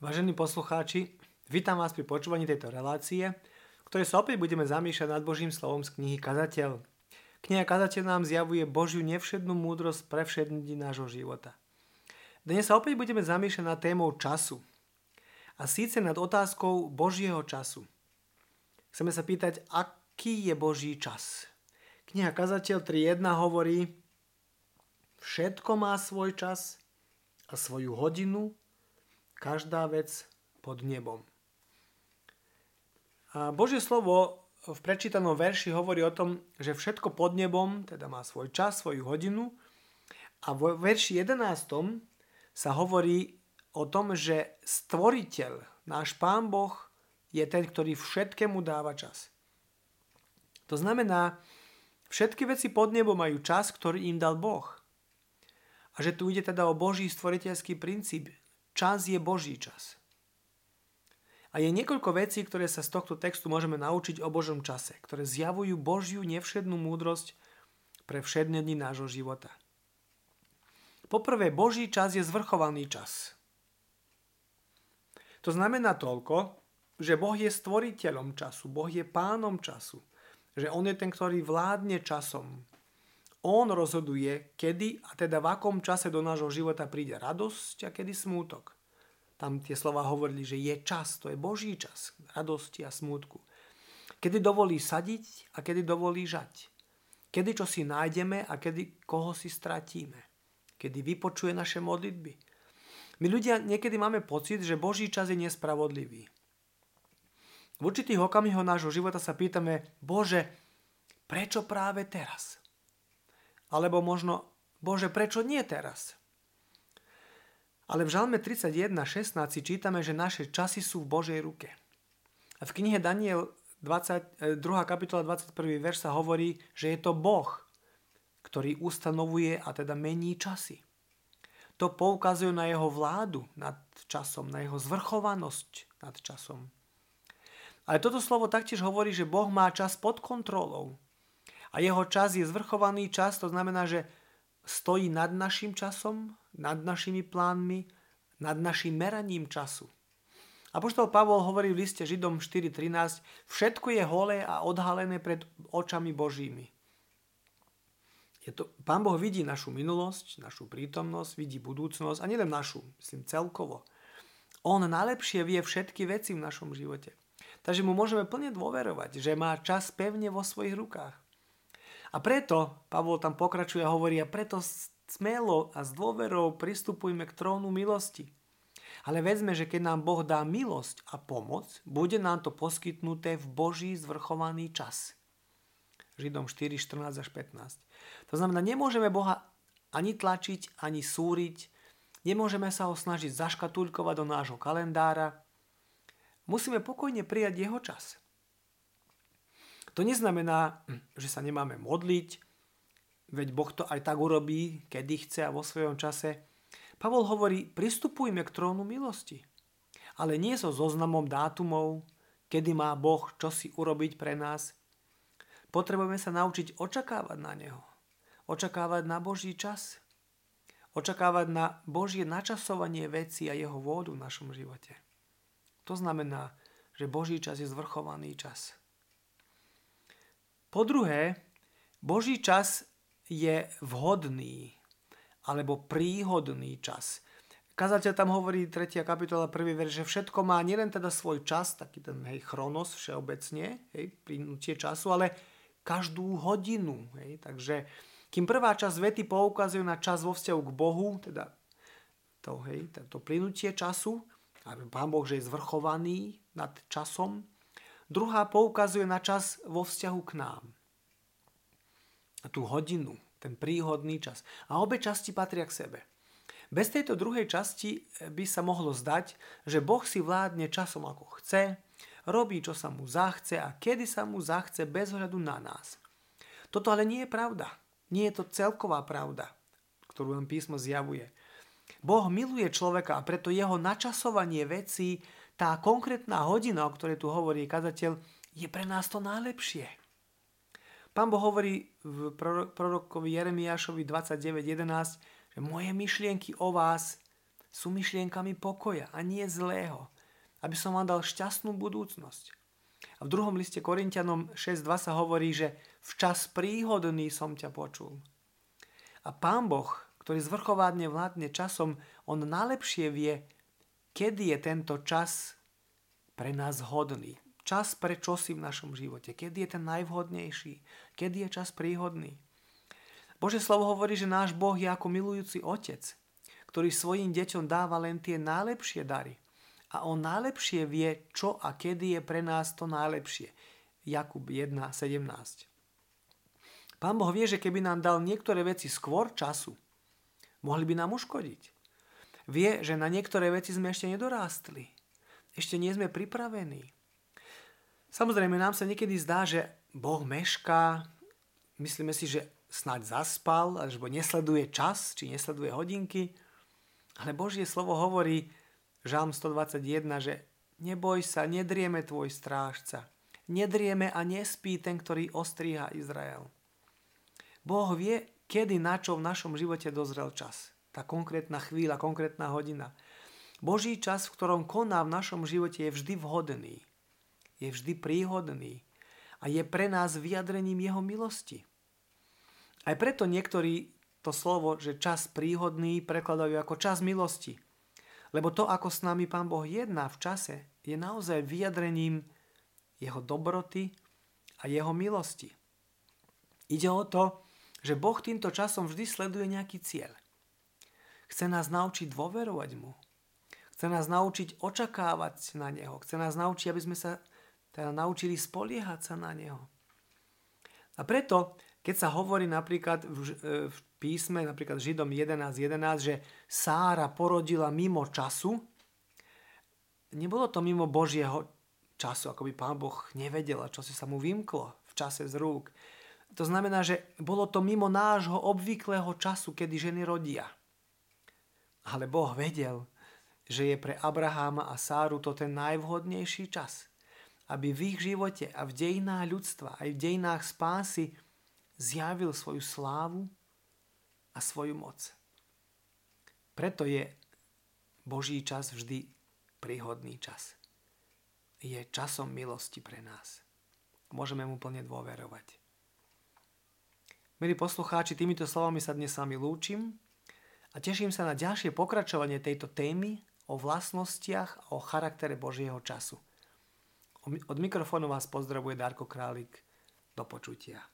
Vážení poslucháči, vítam vás pri počúvaní tejto relácie, v ktorej sa opäť budeme zamýšľať nad Božím slovom z knihy Kazateľ. Kniha Kazateľ nám zjavuje Božiu nevšednú múdrosť pre všetky dni nášho života. Dnes sa opäť budeme zamýšľať nad témou času. A síce nad otázkou Božieho času. Chceme sa pýtať, aký je Boží čas. Kniha Kazateľ 3.1 hovorí: Všetko má svoj čas a svoju hodinu, každá vec pod nebom. A Božie slovo v prečítanom verši hovorí o tom, že všetko pod nebom teda má svoj čas, svoju hodinu. A vo verši 11 sa hovorí o tom, že stvoriteľ, náš Pán Boh, je ten, ktorý všetkému dáva čas. To znamená, všetky veci pod nebom majú čas, ktorý im dal Boh. A že tu ide teda o Boží stvoriteľský princíp. Čas je Boží čas. A je niekoľko vecí, ktoré sa z tohto textu môžeme naučiť o Božom čase, ktoré zjavujú Božiu nevšednú múdrosť pre všedné dni nášho života. Poprvé, Boží čas je zvrchovaný čas. To znamená toľko, že Boh je stvoriteľom času, Boh je pánom času, že on je ten, ktorý vládne časom. On rozhoduje, kedy a teda v akom čase do nášho života príde radosť a kedy smútok. Tam tie slova hovorili, že je čas, to je Boží čas, radosti a smútku. Kedy dovolí sadiť a kedy dovolí žať. Kedy čo si nájdeme a kedy koho si stratíme. Kedy vypočuje naše modlitby. My ľudia niekedy máme pocit, že Boží čas je nespravodlivý. V určitých okamihoch nášho života sa pýtame: Bože, prečo práve teraz? Alebo možno: Bože, prečo nie teraz? Ale v Žalme 31.16 si čítame, že naše časy sú v Božej ruke. A v knihe Daniel 2. kapitola 21. verš sa hovorí, že je to Boh, ktorý ustanovuje a teda mení časy. To poukazuje na jeho vládu nad časom, na jeho zvrchovanosť nad časom. Ale toto slovo taktiež hovorí, že Boh má čas pod kontrolou. A jeho čas je zvrchovaný čas, to znamená, že stojí nad našim časom, nad našimi plánmi, nad našim meraním času. Apoštol Pavol hovorí v liste Židom 4.13: Všetko je holé a odhalené pred očami Božími. Pán Boh vidí našu minulosť, našu prítomnosť, vidí budúcnosť a nielen našu, myslím celkovo. On najlepšie vie všetky veci v našom živote. Takže mu môžeme plne dôverovať, že má čas pevne vo svojich rukách. A preto, Pavol tam pokračuje a hovorí, a preto smelo a s dôverou pristupujme k trónu milosti. Ale vedzme, že keď nám Boh dá milosť a pomoc, bude nám to poskytnuté v Boží zvrchovaný čas. Židom 4, 14 až 15. To znamená, nemôžeme Boha ani tlačiť, ani súriť, nemôžeme sa ho snažiť zaškatulkovať do nášho kalendára. Musíme pokojne prijať jeho čas. To neznamená, že sa nemáme modliť, veď Boh to aj tak urobí, kedy chce a vo svojom čase. Pavol hovorí, pristupujme k trónu milosti, ale nie so zoznamom dátumov, kedy má Boh čosi urobiť pre nás. Potrebujeme sa naučiť očakávať na Neho, očakávať na Boží čas, očakávať na Božie načasovanie veci a jeho vôdu v našom živote. To znamená, že Boží čas je zvrchovaný čas. Po druhé, Boží čas je vhodný alebo príhodný čas. Kazateľ tam hovorí 3. kapitola 1. verš, že všetko má nielen teda svoj čas, taký ten chronos všeobecne, plynutie času, ale každú hodinu. Takže kým prvá časť vety poukazuje na čas vo vzťahu k Bohu, teda to plynutie času, a Pán Boh, že je zvrchovaný nad časom, druhá poukazuje na čas vo vzťahu k nám. A tú hodinu, ten príhodný čas. A obe časti patria k sebe. Bez tejto druhej časti by sa mohlo zdať, že Boh si vládne časom ako chce, robí, čo sa mu zachce a kedy sa mu zachce bez ohľadu na nás. Toto ale nie je pravda. Nie je to celková pravda, ktorú nám písmo zjavuje. Boh miluje človeka a preto jeho načasovanie vecí, tá konkrétna hodina, o ktorej tu hovorí kazateľ, je pre nás to najlepšie. Pán Boh hovorí v prorokovi Jeremiášovi 29.11, že moje myšlienky o vás sú myšlienkami pokoja a nie zlého, aby som vám dal šťastnú budúcnosť. A v 2. liste Korinťanom 6.2 sa hovorí, že včas príhodný som ťa počul. A Pán Boh, ktorý zvrchovádne vládne časom, on najlepšie vie, kedy je tento čas pre nás hodný. Čas pre čosi v našom živote. Kedy je ten najvhodnejší. Kedy je čas príhodný. Božie slovo hovorí, že náš Boh je ako milujúci otec, ktorý svojim deťom dáva len tie najlepšie dary. A on najlepšie vie, čo a kedy je pre nás to najlepšie. Jakub 1.17. Pán Boh vie, že keby nám dal niektoré veci skôr času, mohli by nám uškodiť. Vie, že na niektoré veci sme ešte nedorástli. Ešte nie sme pripravení. Samozrejme, nám sa niekedy zdá, že Boh mešká. Myslíme si, že snáď zaspal, alebo nesleduje čas, či nesleduje hodinky. Ale Božie slovo hovorí, Žalm 121, že neboj sa, nedrieme tvoj strážca. Nedrieme a nespí ten, ktorý ostríha Izrael. Boh vie, kedy na čo v našom živote dozrel čas. Tá konkrétna chvíľa, konkrétna hodina. Boží čas, v ktorom koná v našom živote, je vždy vhodný. Je vždy príhodný. A je pre nás vyjadrením jeho milosti. Aj preto niektorí to slovo, že čas príhodný, prekladajú ako čas milosti. Lebo to, ako s nami Pán Boh jedná v čase, je naozaj vyjadrením jeho dobroty a jeho milosti. Ide o to, že Boh týmto časom vždy sleduje nejaký cieľ. Chce nás naučiť dôverovať mu. Chce nás naučiť očakávať na neho. Chce nás naučiť, aby sme sa teda naučili spoliehať sa na neho. A preto, keď sa hovorí napríklad v písme, napríklad Židom 11.11, že Sára porodila mimo času, nebolo to mimo Božieho času, ako by Pán Boh nevedel, čo si sa mu vymklo v čase z rúk. To znamená, že bolo to mimo nášho obvyklého času, kedy ženy rodia. Ale Boh vedel, že je pre Abraháma a Sáru to ten najvhodnejší čas, aby v ich živote a v dejinách ľudstva, aj v dejinách spásy zjavil svoju slávu a svoju moc. Preto je Boží čas vždy príhodný čas. Je časom milosti pre nás. Môžeme mu plne dôverovať. Milí poslucháči, týmito slovami sa dnes s vami lúčim a teším sa na ďalšie pokračovanie tejto témy o vlastnostiach a o charaktere Božieho času. Od mikrofónu vás pozdravuje Darko Králik. Do počutia.